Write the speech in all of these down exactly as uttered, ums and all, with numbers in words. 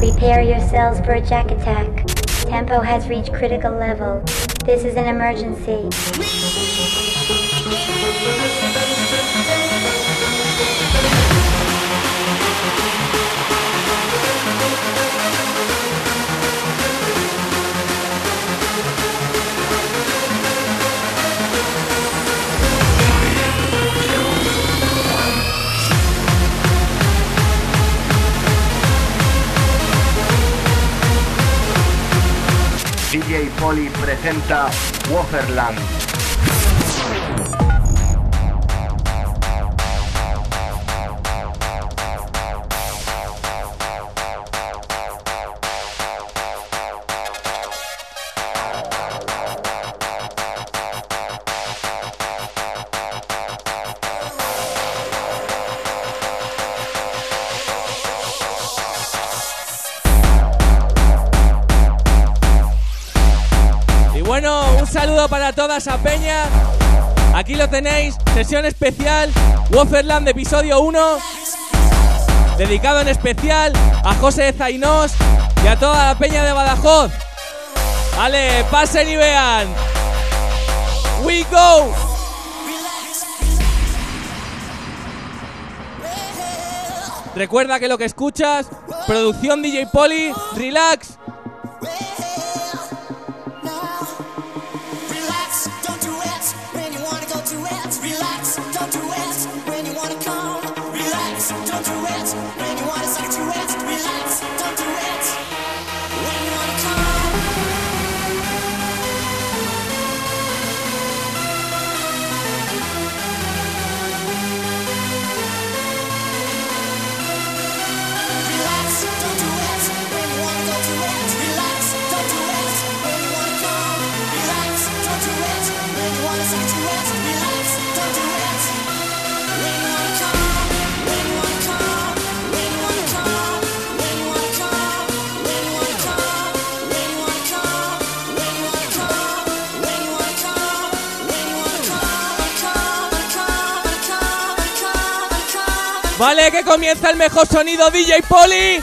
Prepare yourselves for a jack attack. Tempo has reached critical level. This is an emergency. D J Poli presenta Waferland. Bueno, un saludo para toda esa peña. Aquí lo tenéis, sesión especial Waferland episodio uno, dedicado en especial a José Zainós y a toda la peña de Badajoz. Vale, pasen y vean. We go. Recuerda que lo que escuchas, producción D J Poli, relax. Vale, que comienza el mejor sonido D J Poli.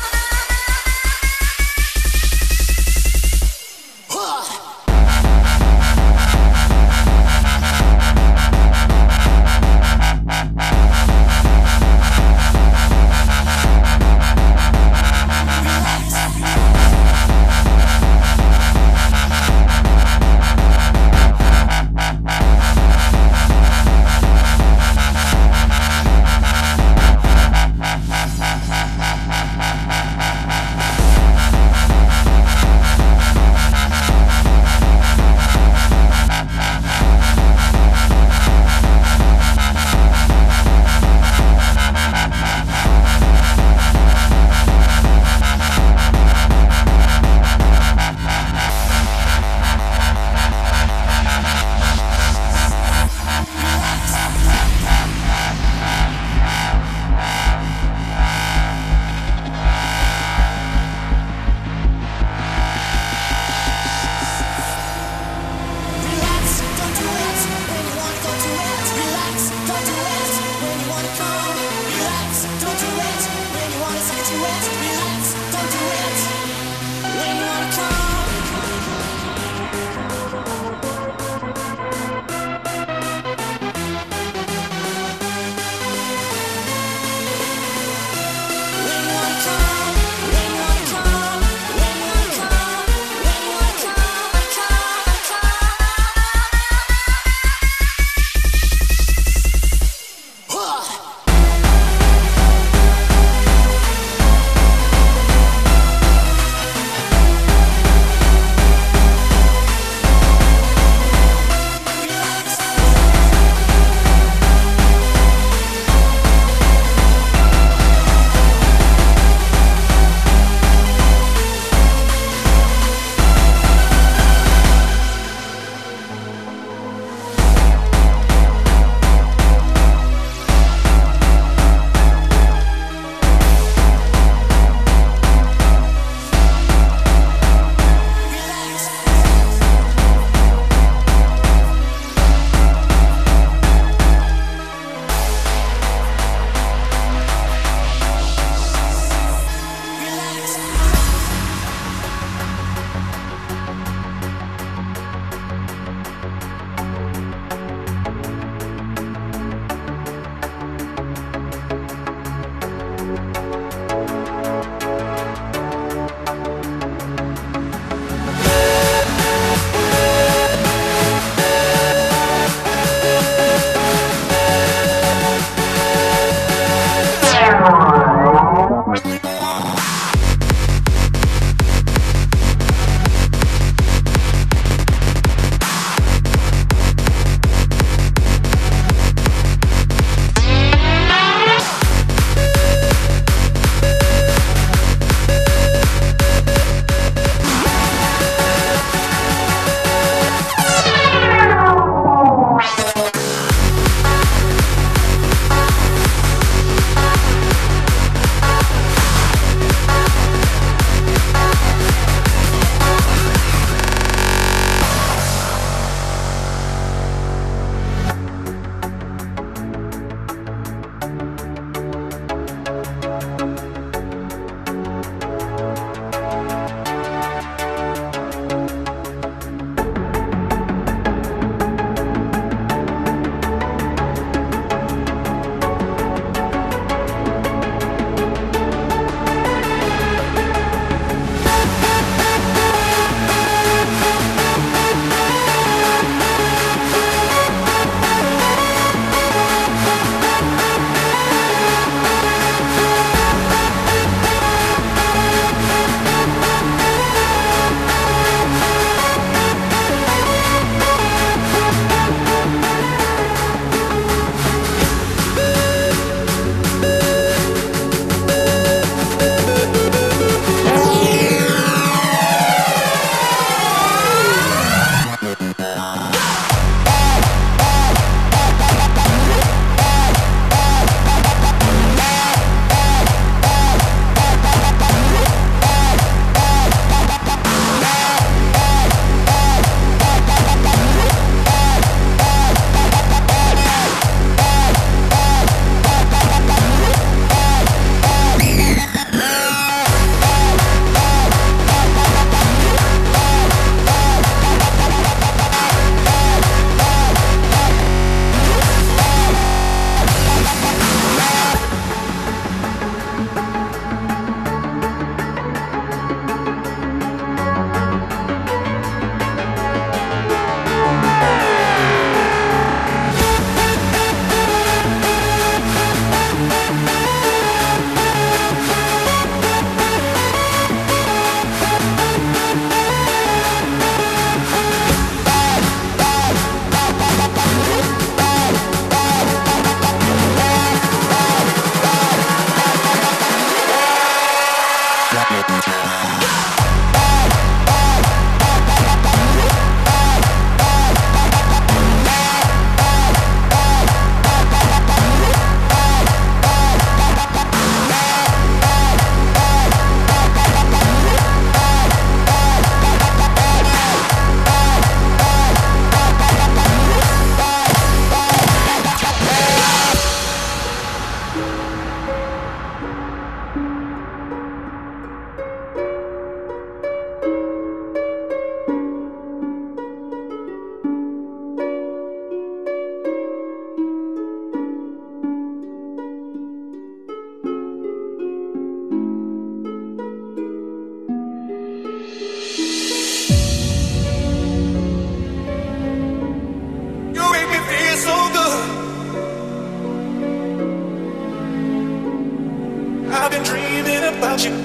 dreaming about you.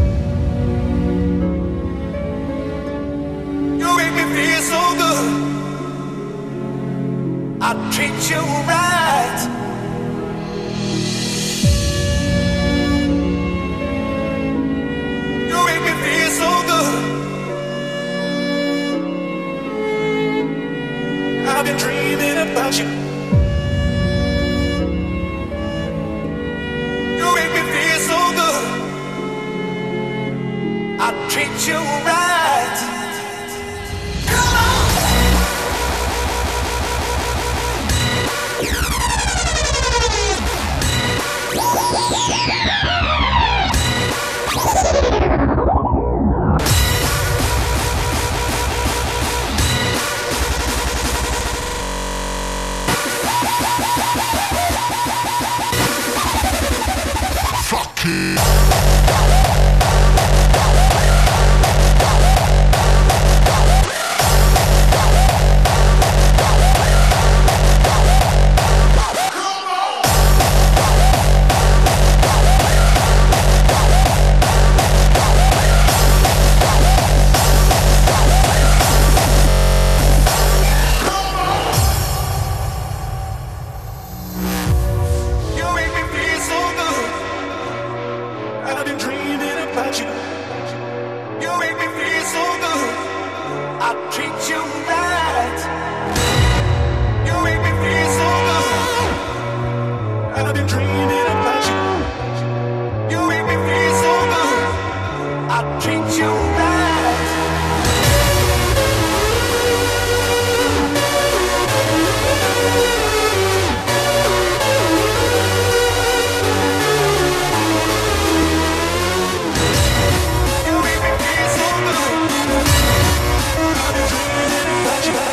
You make me feel so good. I treat you right. You make me feel so good. I've been dreaming about you. You make me feel so good. I treat you right. Come on. Fuck it. You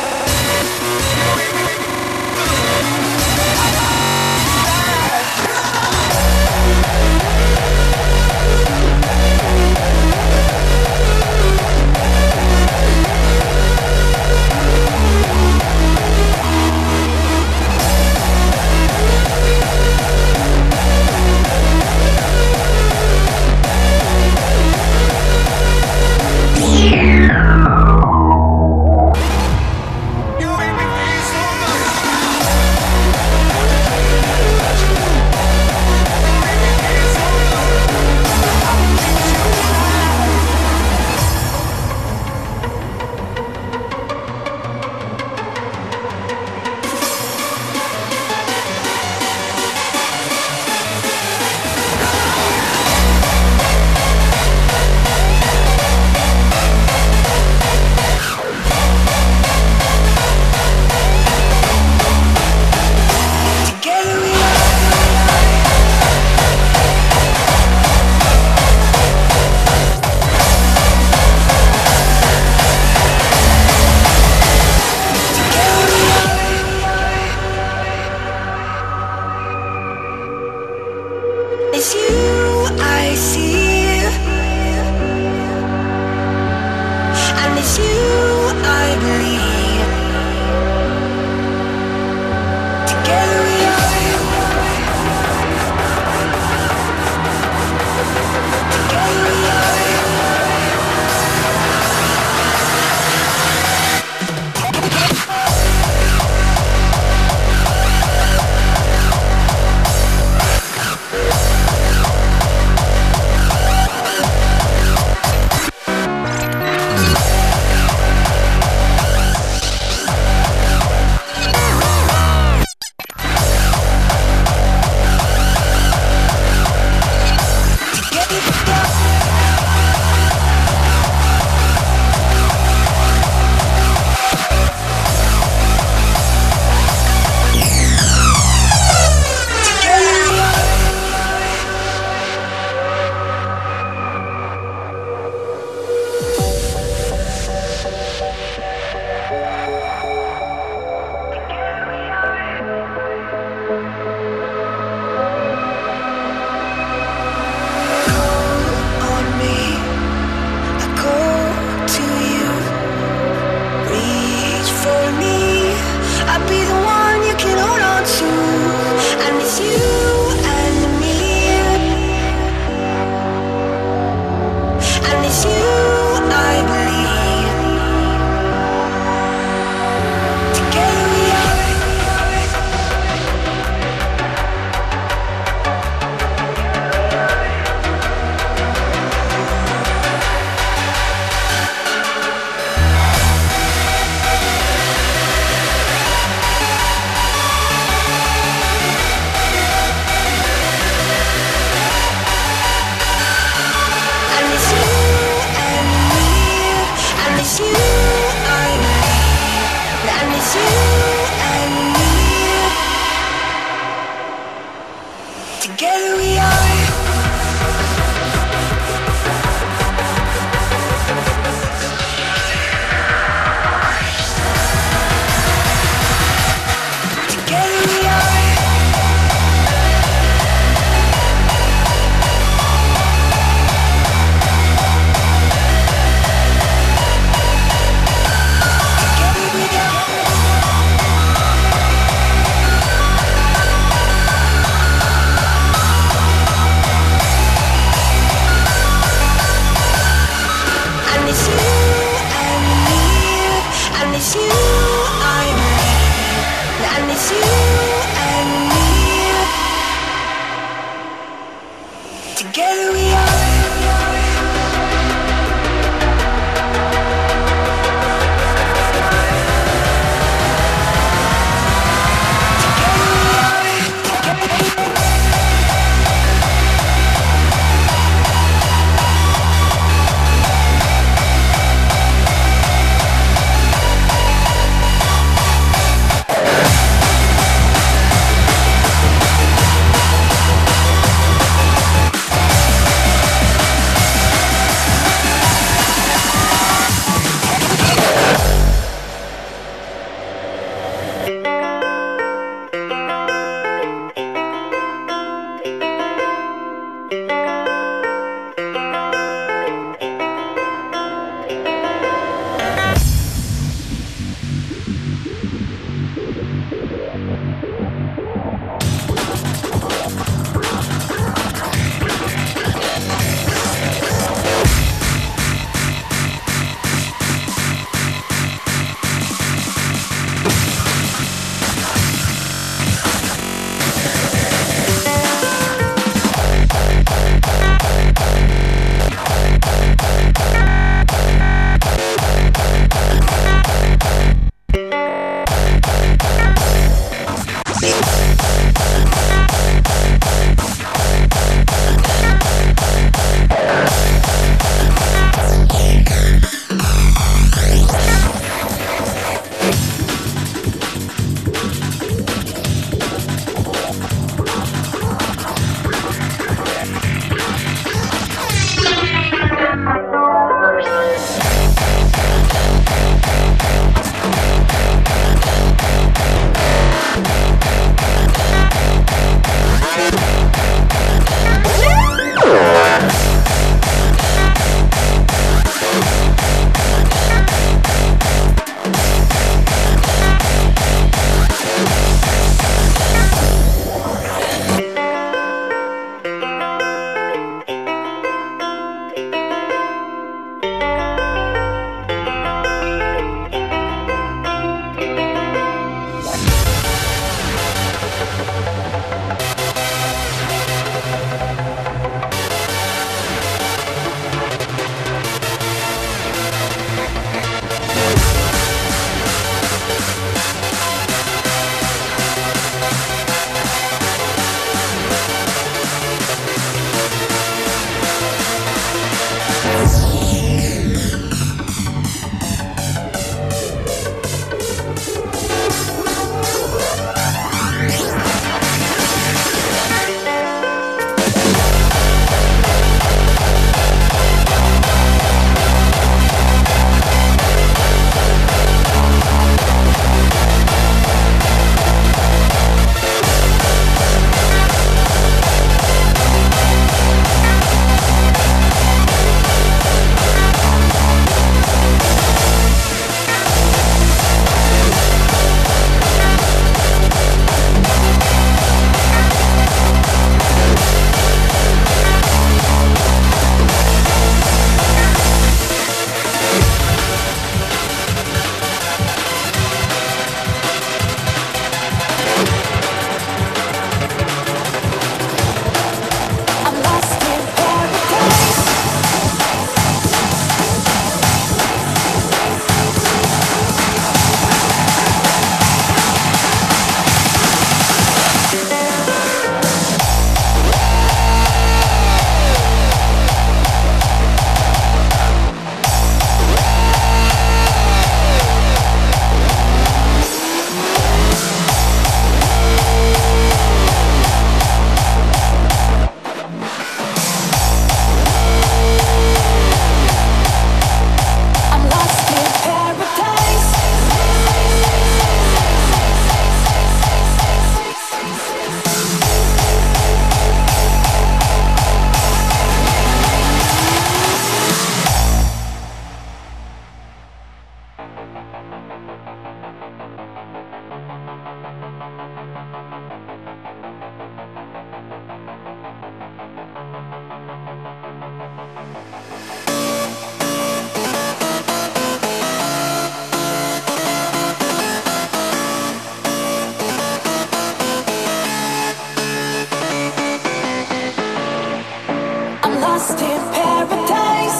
lost in paradise.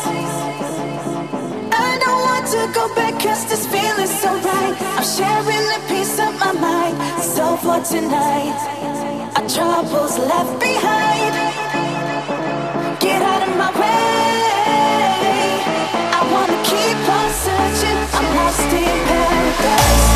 I don't want to go back, cause this feeling's so right. I'm sharing a piece of my mind. So for tonight, our troubles left behind. Get out of my way. I wanna keep on searching. I'm lost in paradise.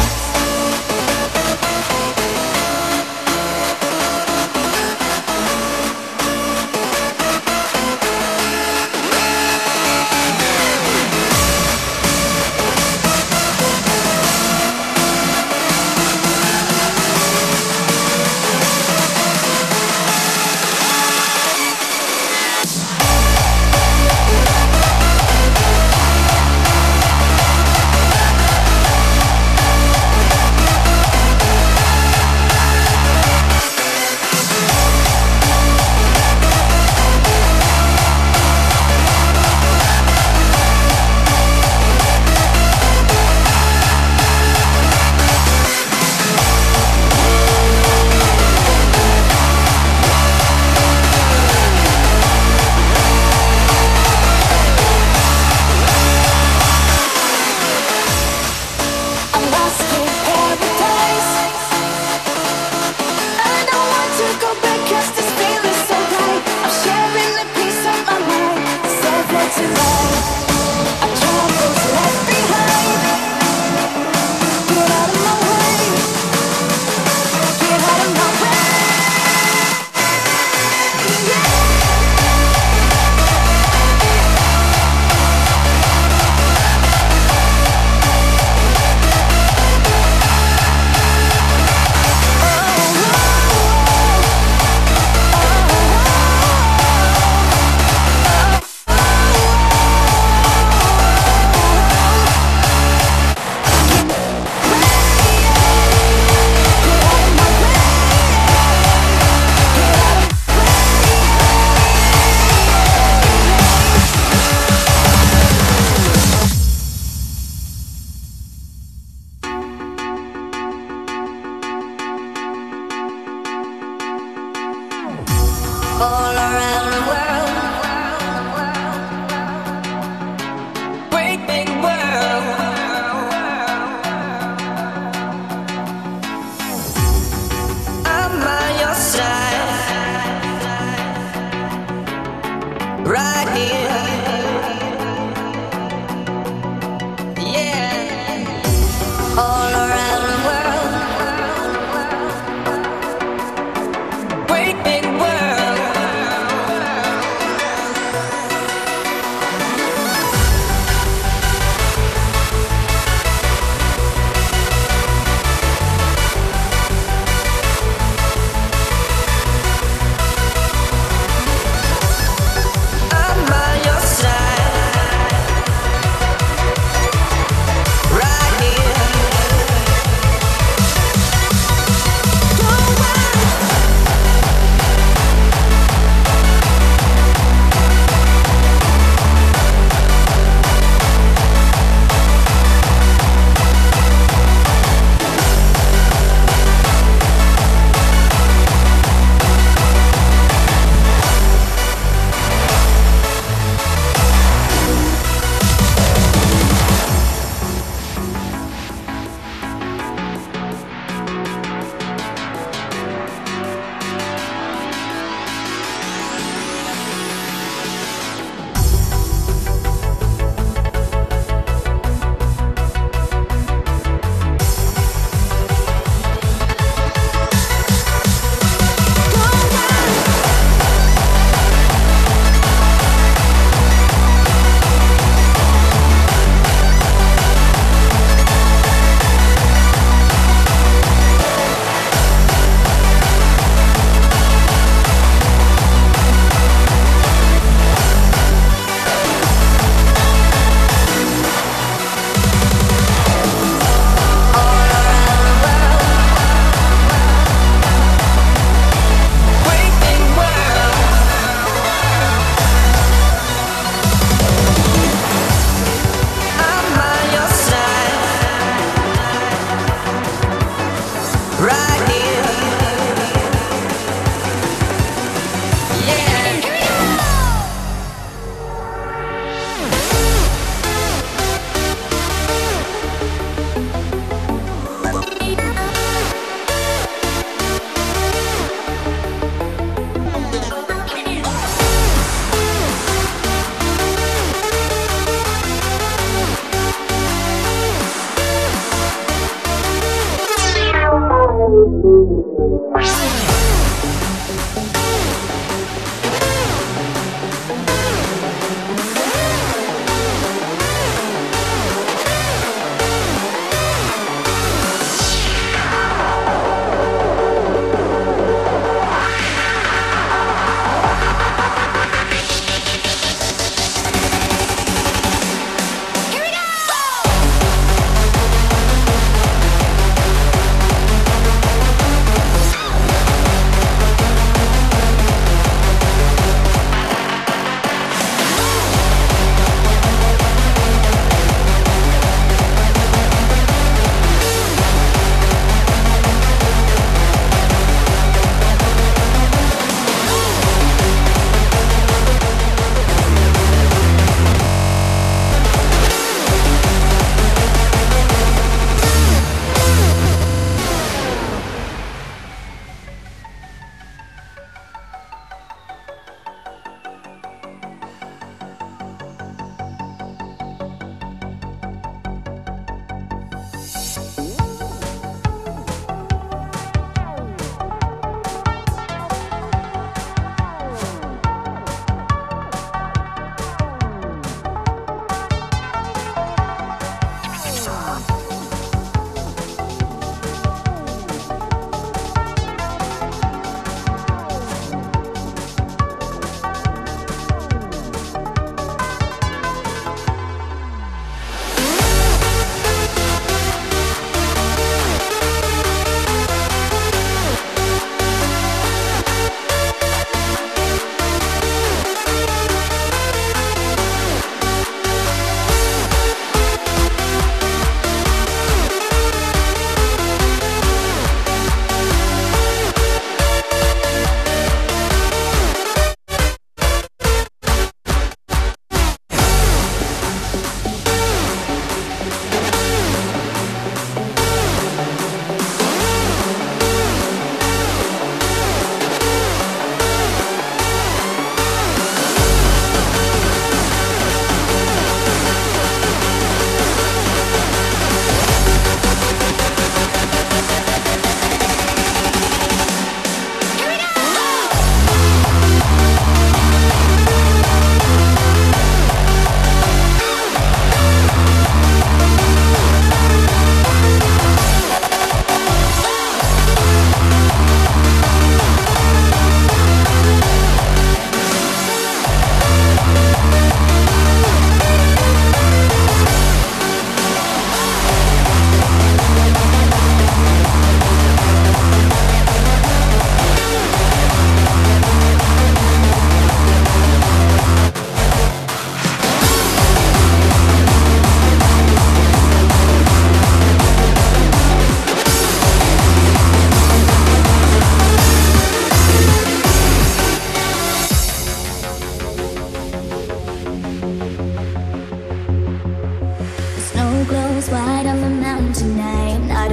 all around the world. Great big world. I'm by your side, right here. Yeah, all around the world. Great big world. I'm by your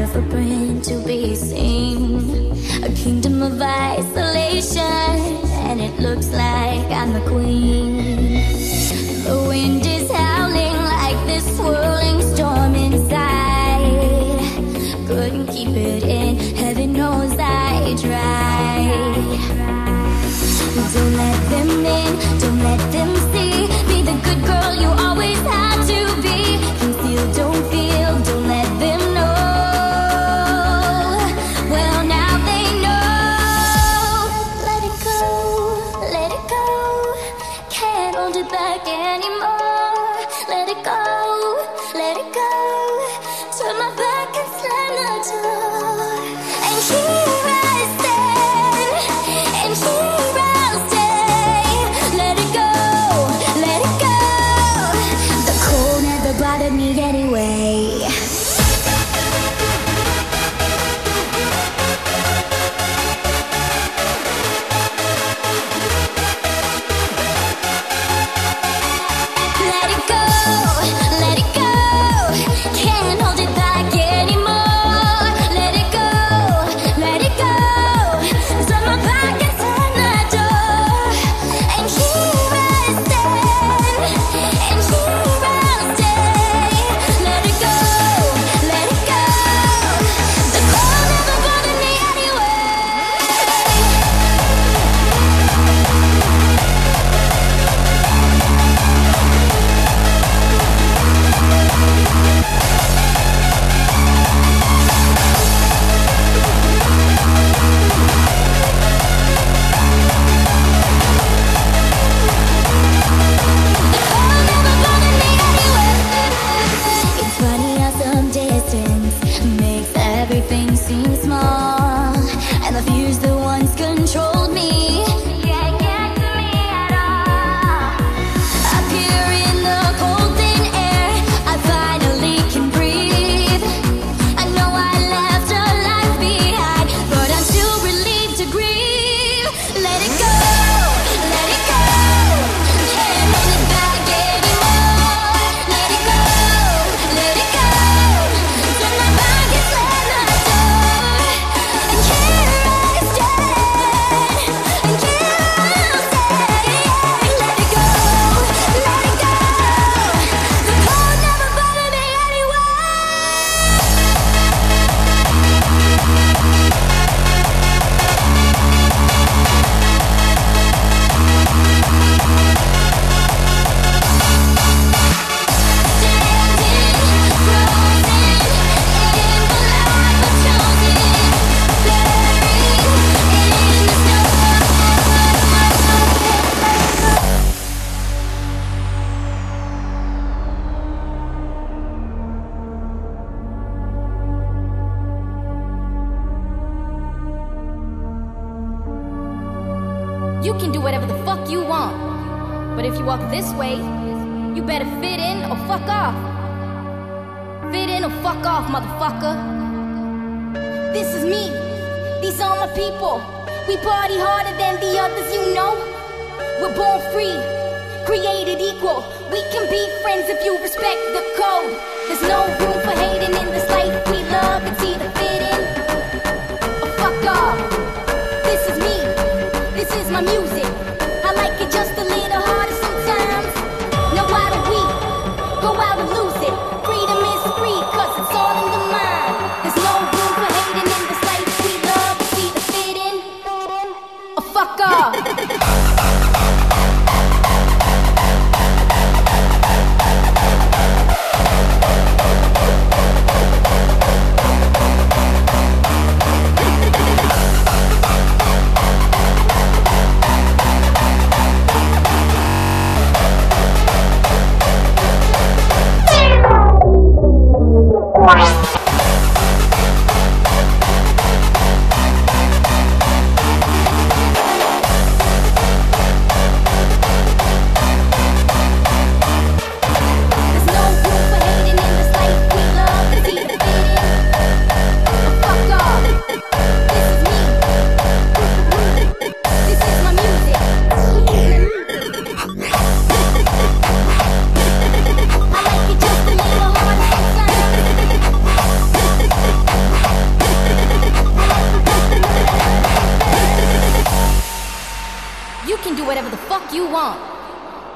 a footprint to be seen. A kingdom of isolation, and it looks like I'm the queen. The wind is howling like this swirling storm inside. Couldn't keep it in, heaven knows I tried. Don't let them in, don't let them see. Be the good girl you always had to be. Conceal, don't feel, don't let them know. Well, now they know. Let it go, let it go. Can't hold it back anymore. Let it go, let it go. Turn my back and slam the door. And here I stand, and here I'll stay. Let it go, let it go. The cold never bothered me anyway. Let it go, let it go. Can't hold it back anymore. Let it go, let it go. Turn my back and slam the door. And here I stand, and here I'll stay. Let it go, let it go. The cold never bothered me anyway. It's funny how some distance makes everything seem small, and the fears that once controlled me can't get to me at all. Up here in the cold thin air, I finally can breathe. I know I left a life behind, but I'm still relieved to grieve. Let it go, let it go. Can't hold it back anymore. Let it go, let it go. Turn my back and slam the door. And here I stand, and here I'll stay. Let it go, let it go. The cold never bothered me anyway. You can do whatever the fuck you want. But if you walk this way, you better fit in or fuck off. Fit in or fuck off, motherfucker. This is me. These are my people. We party harder than the others, you know. We're born free, created equal. We can be friends if you respect the code. There's no room for hating in this life we love. It's either fit in or fuck off. This is me. This is my music. I like it just a little harder sometimes. Now why don't we go out and lose it? Freedom is free, cause it's all in the mind. There's no room for hating in this life we love. It's either fit in or fuck off.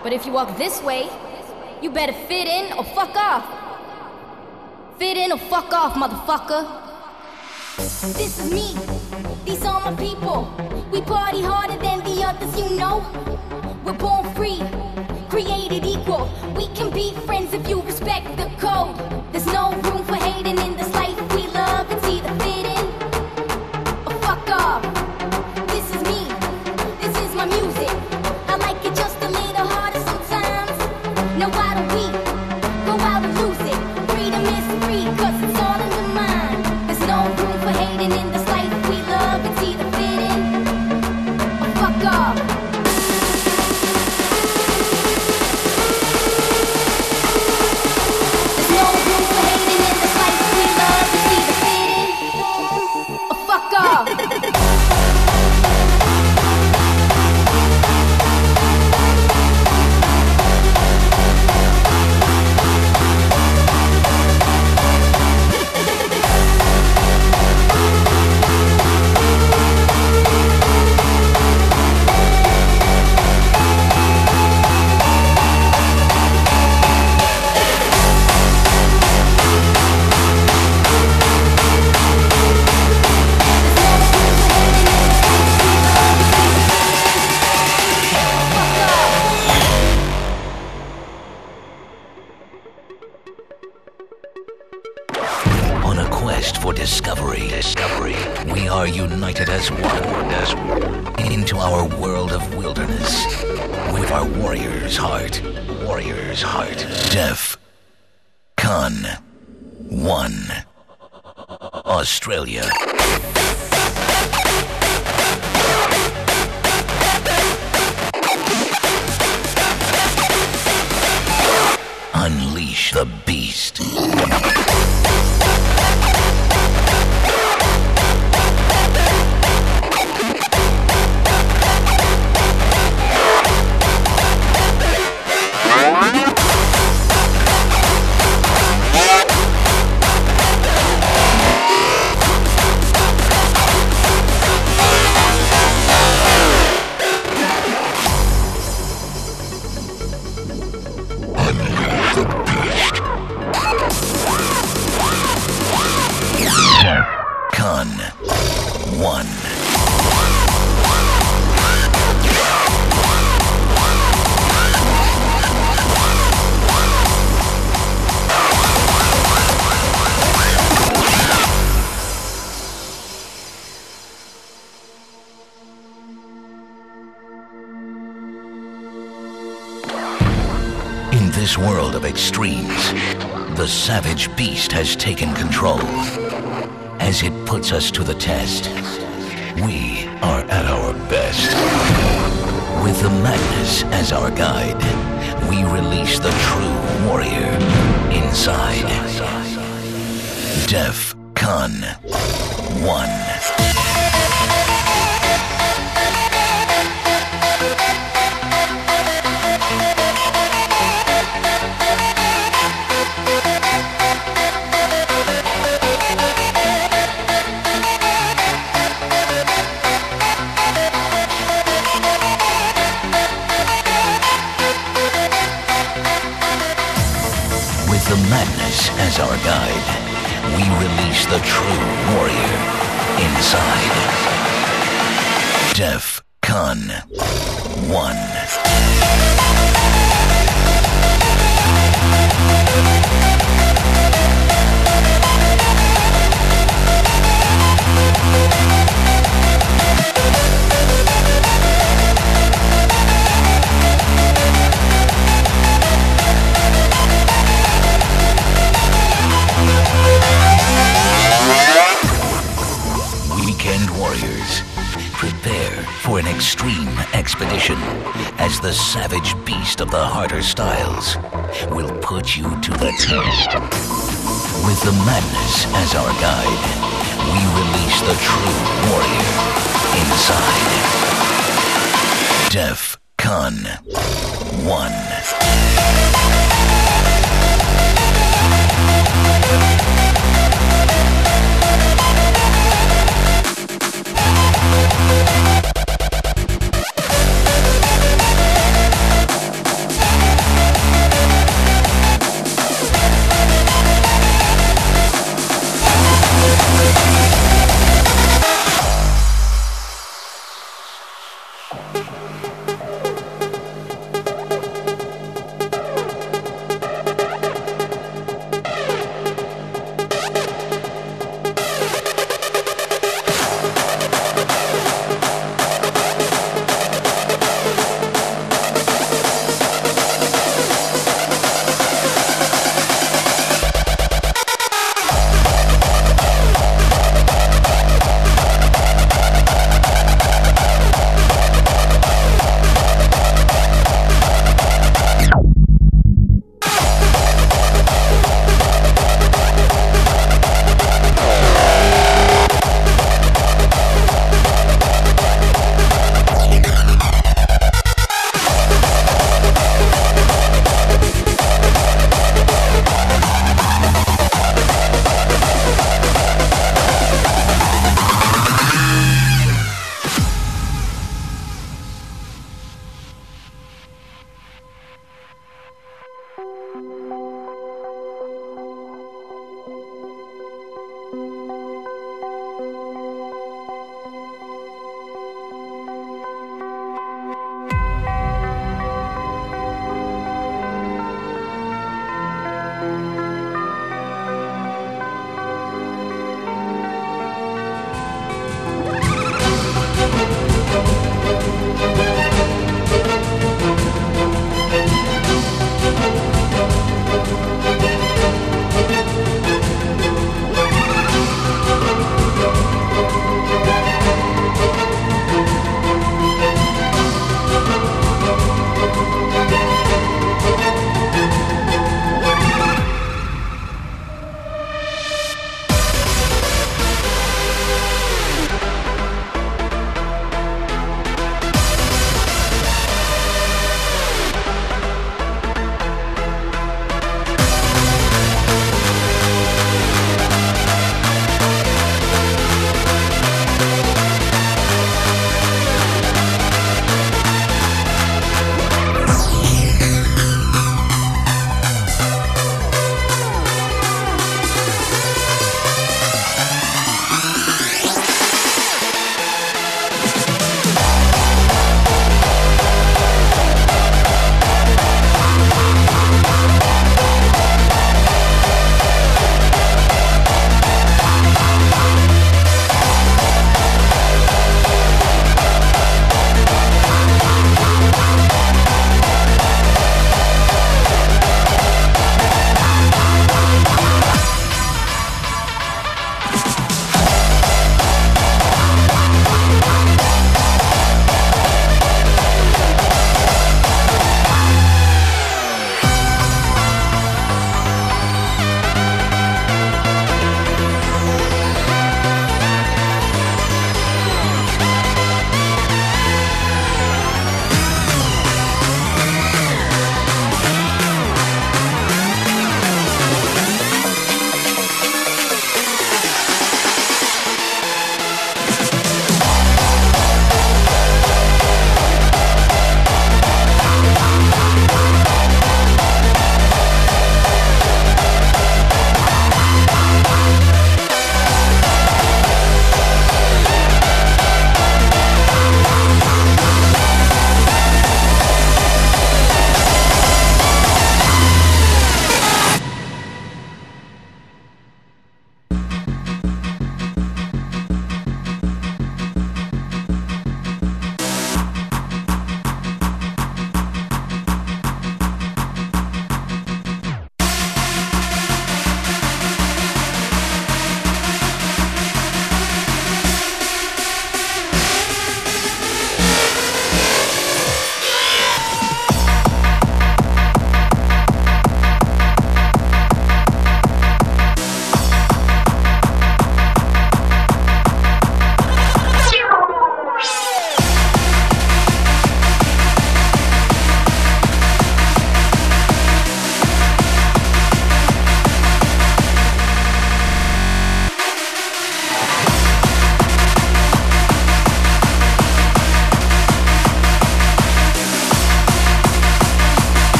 But if you walk this way, you better fit in or fuck off. Fit in or fuck off, motherfucker. This is me, these are my people. We party harder than the others, you know. We're born free, created equal. We can be friends if you respect the code. There's no room for hating in this life we love. It's either fit in or fuck off. This is me, this is my music. I like it just a little harder sometimes. Now why don't we go out and lose it? Freedom is free, cause it's all in the mind. There's no room for hating in this life we love. It's either fit in or fuck off. There's no room for hating in this life we love. It's either fit in or fuck off. On a quest for discovery, discovery, we are united as one, as one, into our world of wilderness, with our warrior's heart, warrior's heart. Def Con One, Australia. Unleash the beast. Con One. In this world of extremes, the savage beast has taken control. As it puts us to the test, we are at our best. With the madness as our guide, we release the true warrior inside. Def Con One. The madness as our guide, we release the true warrior inside. Def Con One. Weekend warriors, prepare for an extreme expedition as the savage beast of the harder styles will put you to the test. With the madness as our guide, we release the true warrior inside. Def Con One.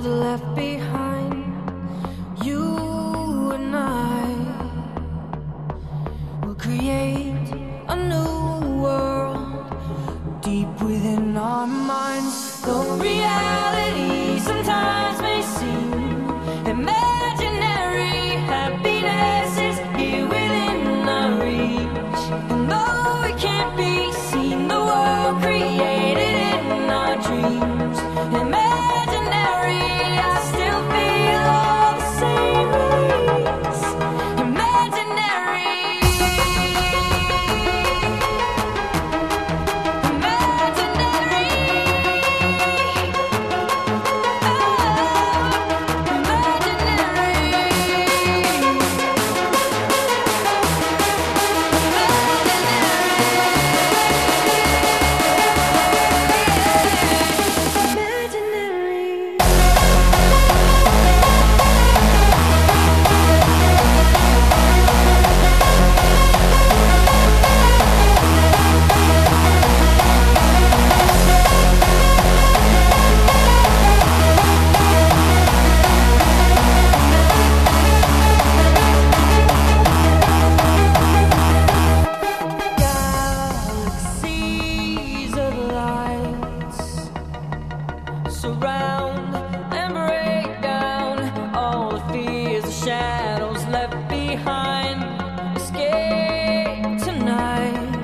shadows left behind. You and I will create a new world deep within our minds. Though reality sometimes may seem imaginary, happiness is here within our reach. And though it can't be seen, the world created in our dreams, imaginary, I still feel all the same release. Imaginary, imaginary, oh, galaxies of lights surround and break down all the fears, the shadows left behind. Escape tonight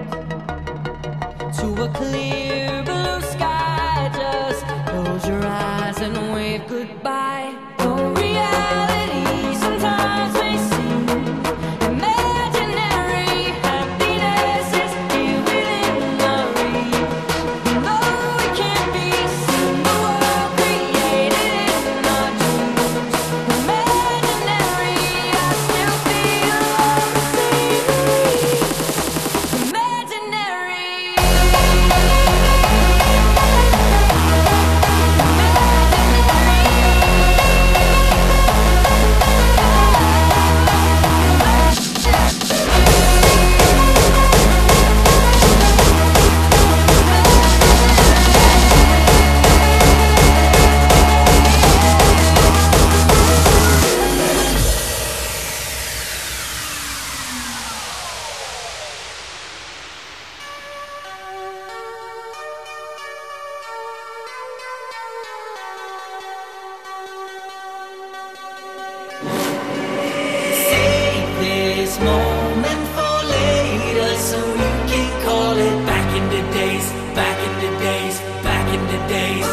to a clear blue sky. Just close your eyes and wave goodbye. Though reality sometimes may seem imaginary, happiness is here within our reach. Though it can't be seen, the world created in our dreams, imaginary, I still feel all the same release. Imaginary, save this moment for later, so you can call it back in the days, back in the days, back in the days.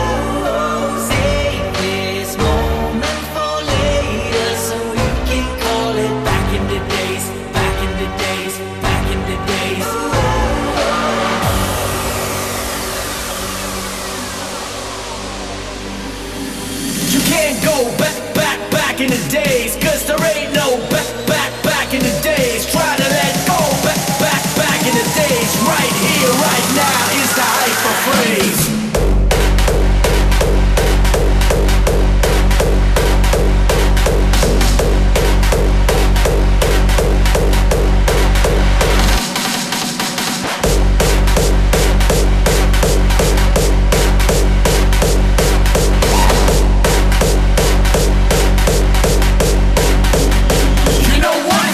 Save this moment for later, so you can call it back in the days, back in the days, back in the days. You can't go back, back, back in the days, cause there ain't no back, back, back in the days. Try to let go, back, back, back in the days. Right here, right now is the hyper phrase. You know what?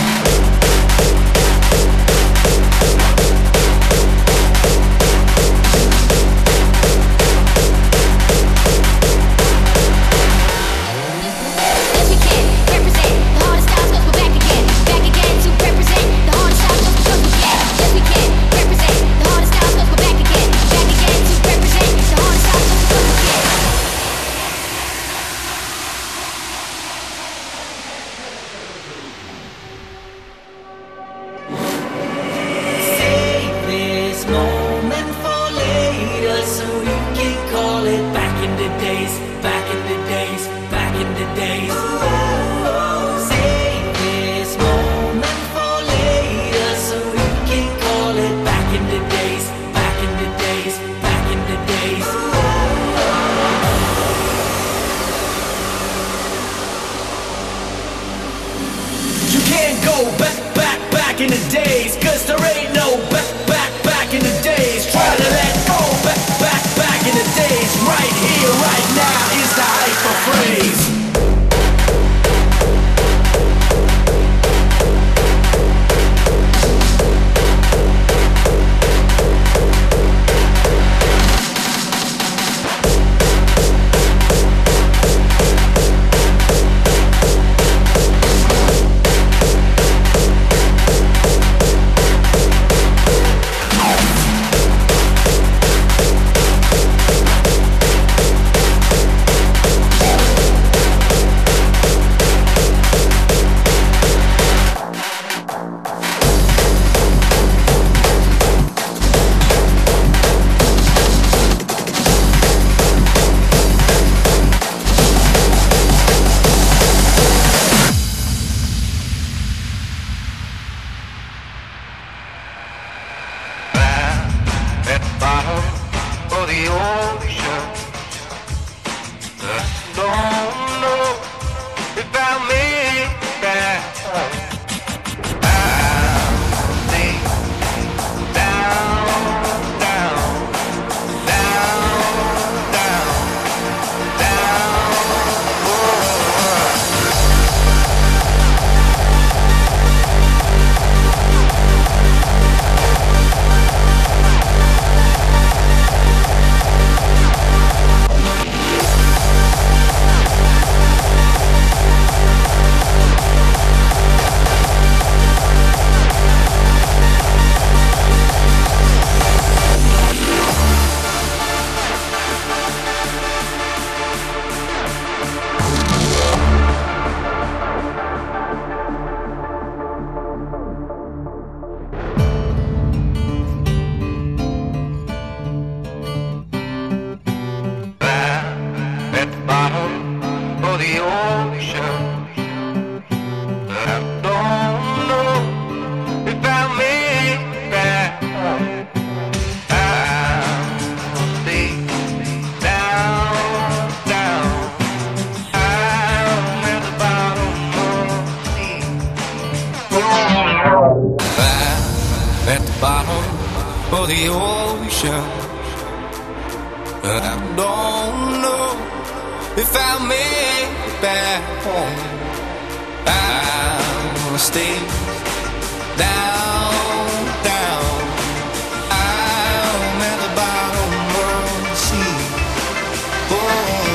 back in the days, cause there ain't no back, back, back in the days. Try to let go, back, back, back in the days. Right here, right now is the don't know if I'll make it back home. I'll stay down, down, down, down, down. At the bottom of the ocean, I don't know if I'll make it back home. I'll stay down, down. I'm at the bottom of the sea. I'm at the bottom of the ocean. I don't know if I'll make it back home. I'll stay down, down. I'm at the bottom of the sea. Oh.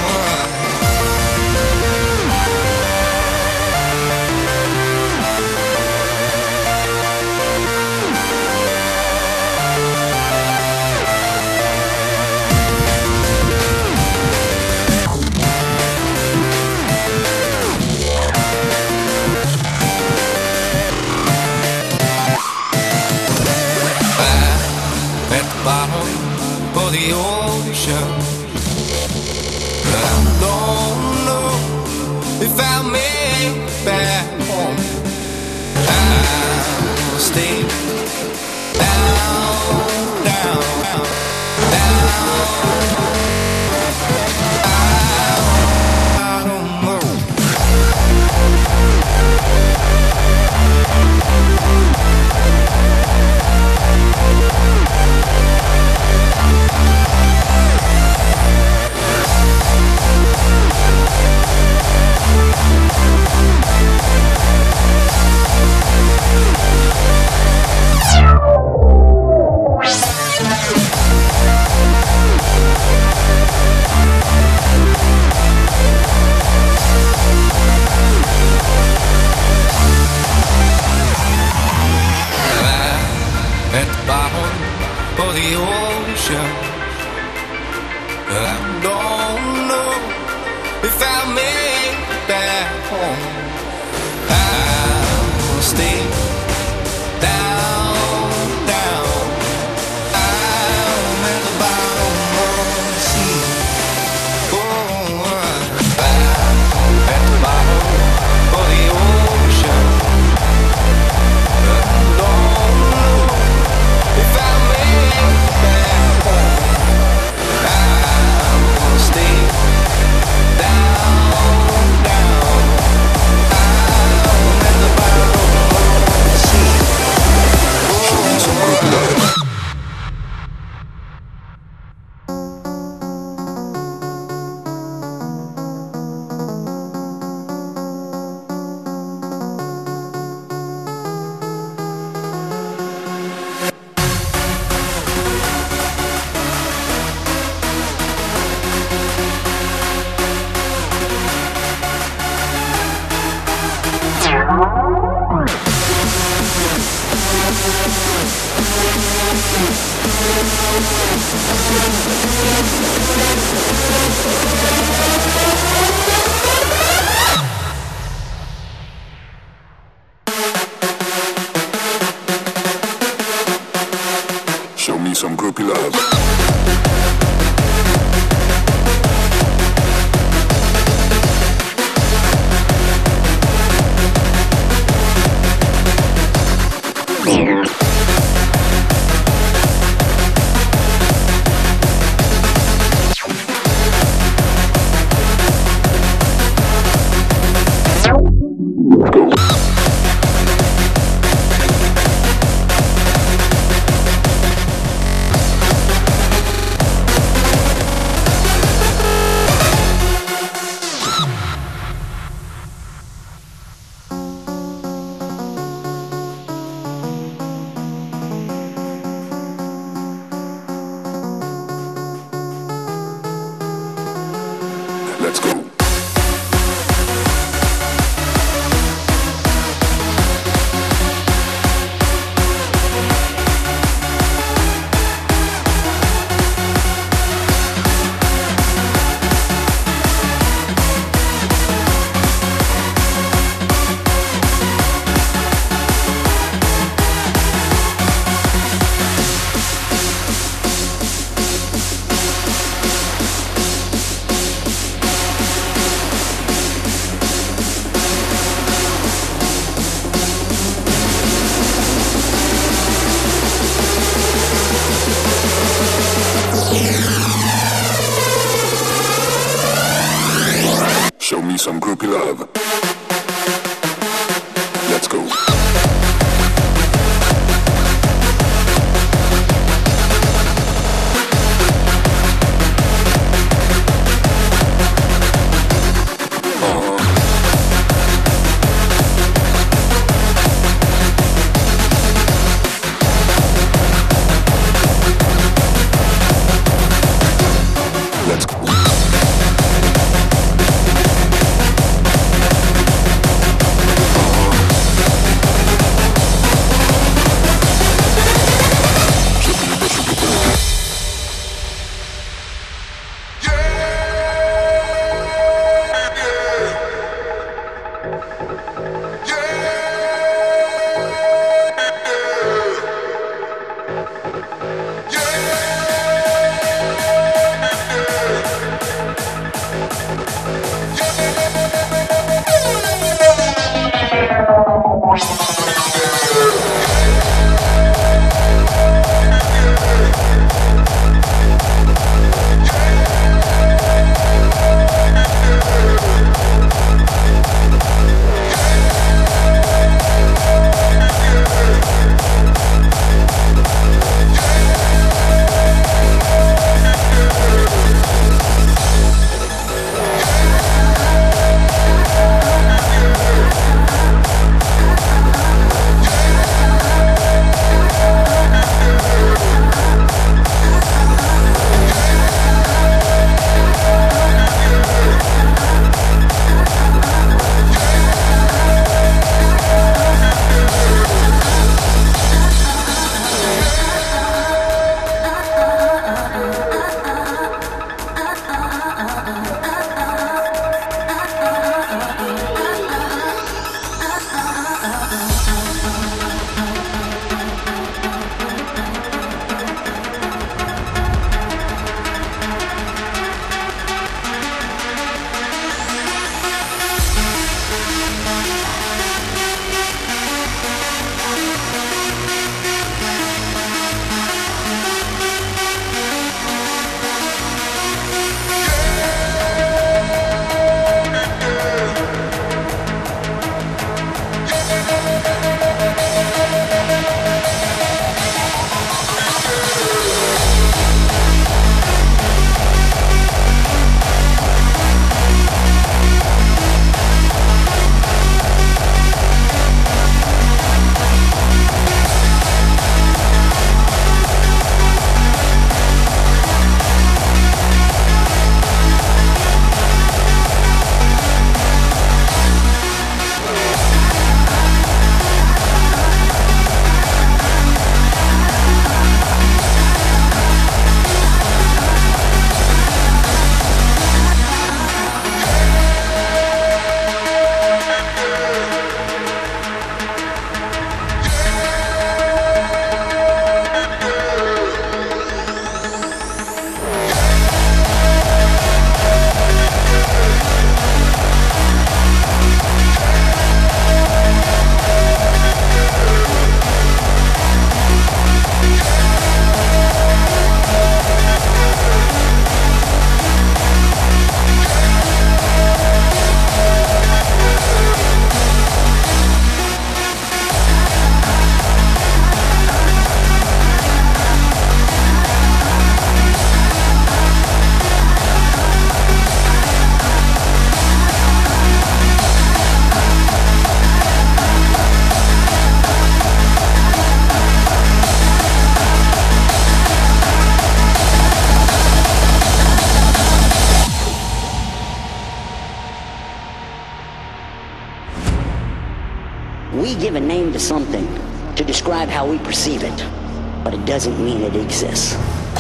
Bottom of the ocean, I don't know if I'll make it back home. I'll stay down, down, down, down. I don't know. At the bottom of the ocean, I don't know if I'll make it back home. I'll stay down, down. I'm at the bottom of the sea. Oh, I'm at the bottom of the ocean. I don't know if I make it back home. I'll stay down, down. I'm at the bottom of the sea. Show me some good love. Show me some groupie love. Let's go. Show me some groupie love. Let's go. Let's go. We give a name to something to describe how we perceive it, but it doesn't mean it exists.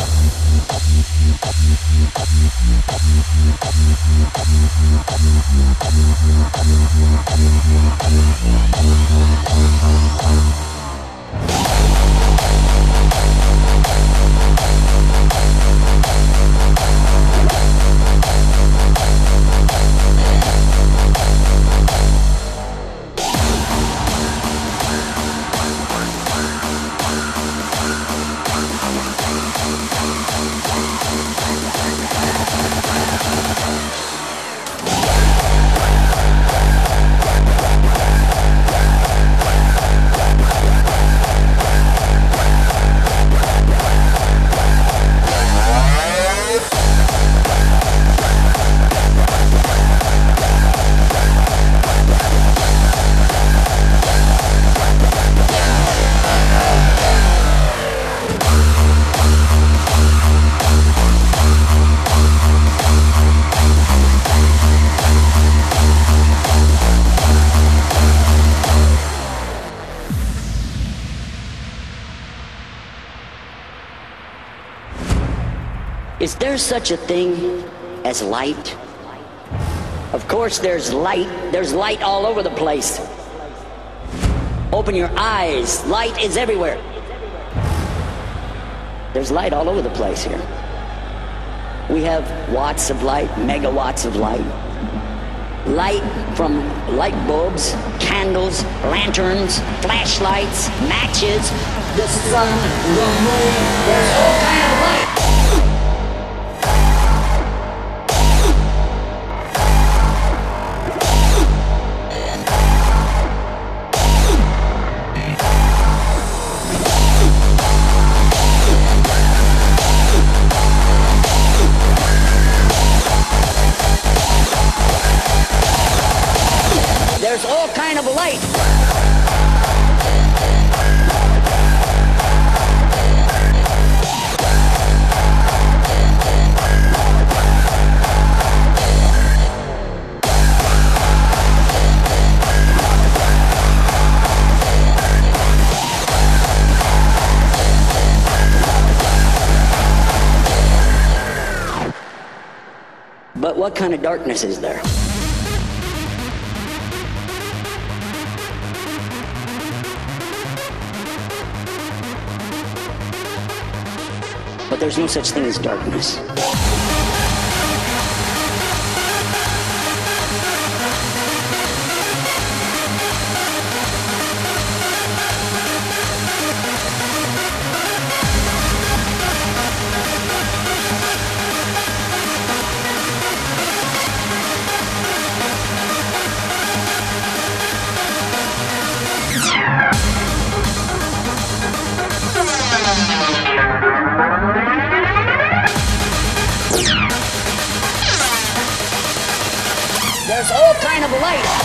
Is there such a thing as light? Of course there's light. There's light all over the place. Open your eyes. Light is everywhere. There's light all over the place here. We have watts of light, megawatts of light. Light from light bulbs, candles, lanterns, flashlights, matches, the sun, the moon. There's all kinds of light. There's all kind of light. But what kind of darkness is there? But there's no such thing as darkness. There's all kind of light.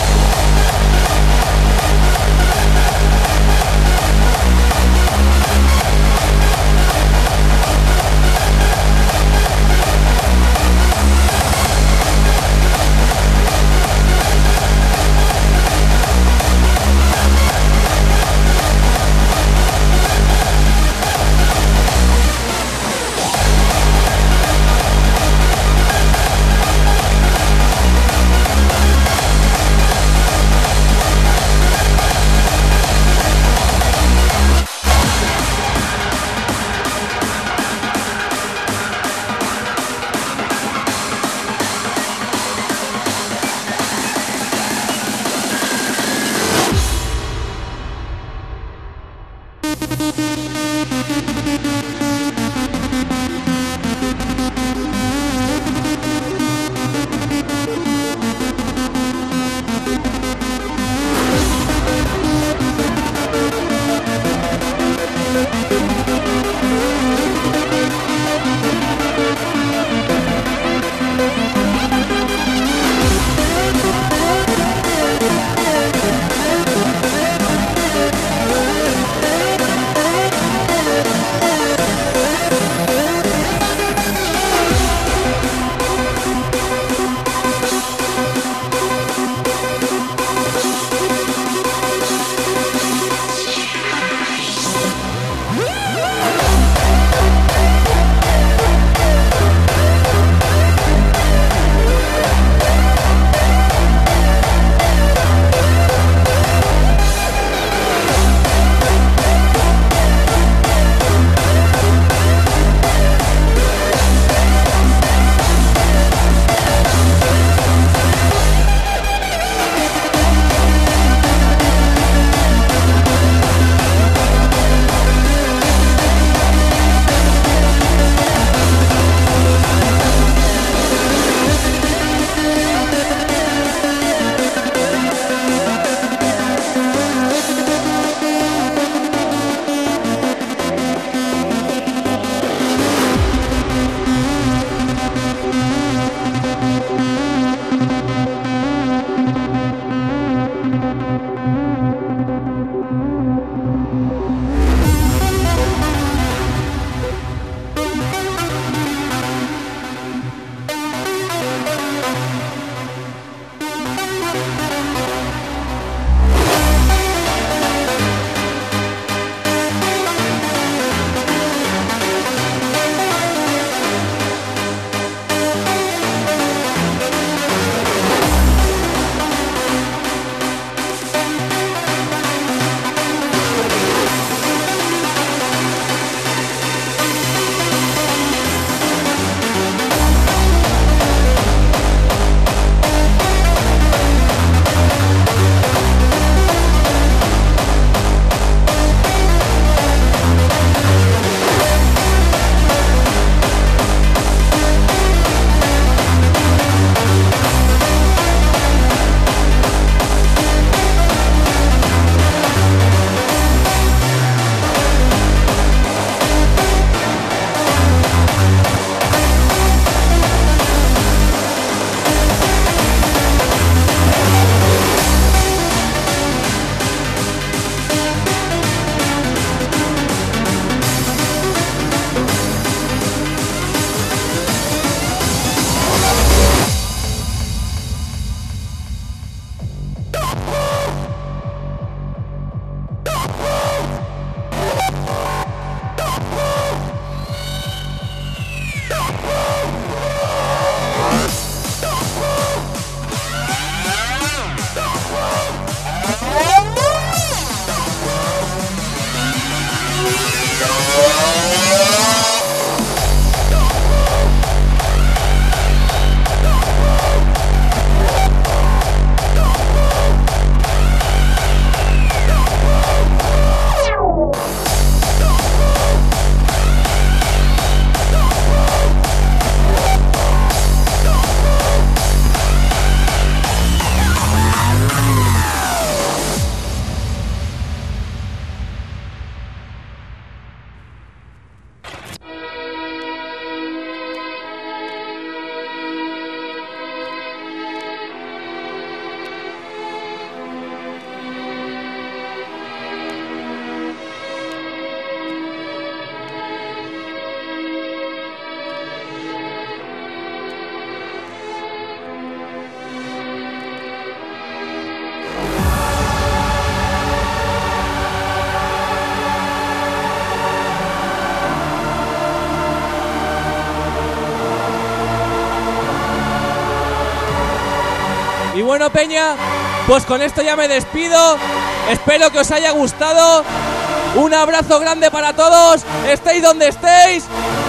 Bueno, peña, pues con esto ya me despido. Espero que os haya gustado. Un abrazo grande para todos. Estéis donde estéis.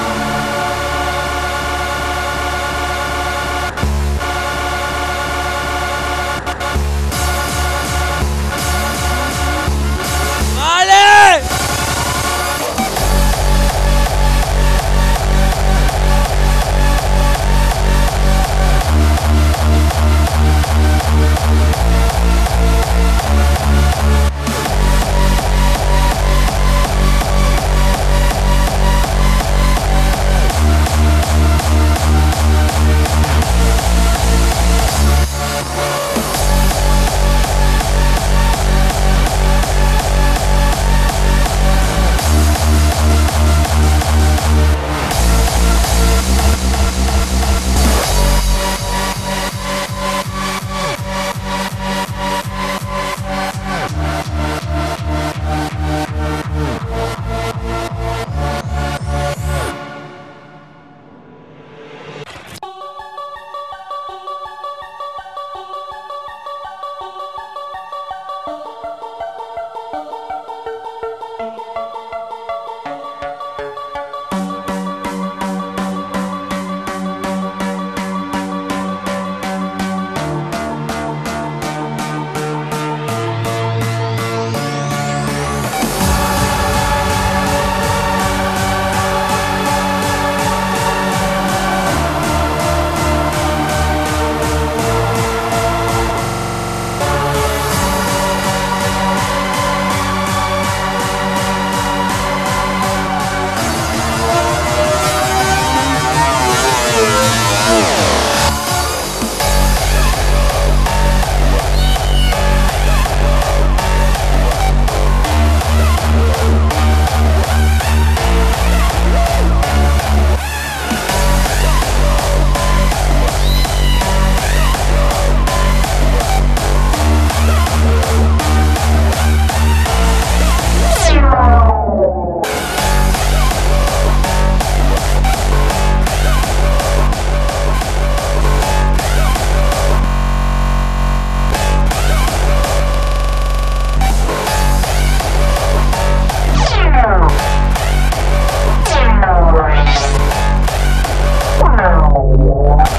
¡Vale! Wow.